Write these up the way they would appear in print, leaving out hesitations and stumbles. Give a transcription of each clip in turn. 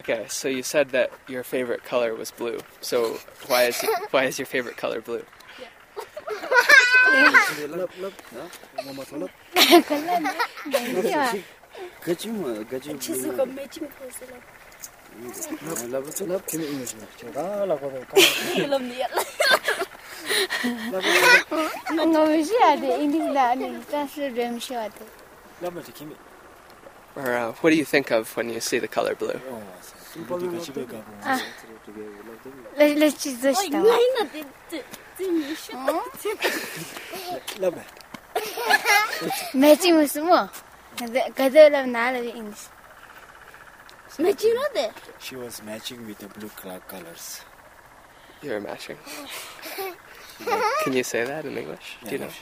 Okay, so you said that your favorite color was blue. So why is your favorite color blue? Or what do you think of when you see the color blue? Matching with more. English. She was matching with the blue colors. You were matching. Can you say that in English? Do you know?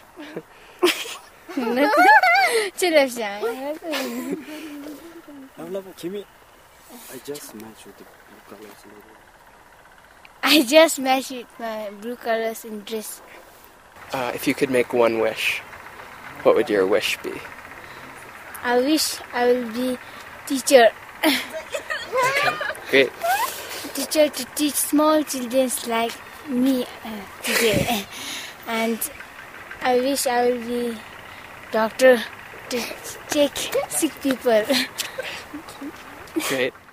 Kimi, I just matched with the blue colors. I just matched with my blue colors in dress. If you could make one wish, what would your wish be? I wish I will be teacher. Great. Teacher to teach small children like me today. And I wish I will be doctor to take sick people. Great.